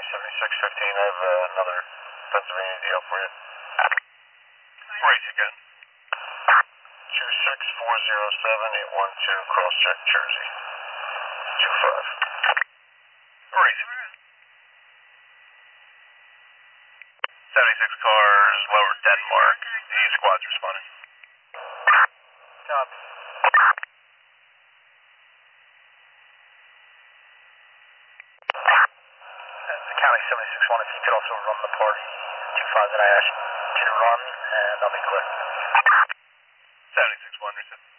7615, I have another Pennsylvania deal for you. Where is he again? 26407-812, cross-check Jersey. 25. Where is he? 76 cars, lower Denmark. The squad's responding. Copy. County 76-1, if you could also run the party 25 that I asked you to run, and I'll be clear. 76-1,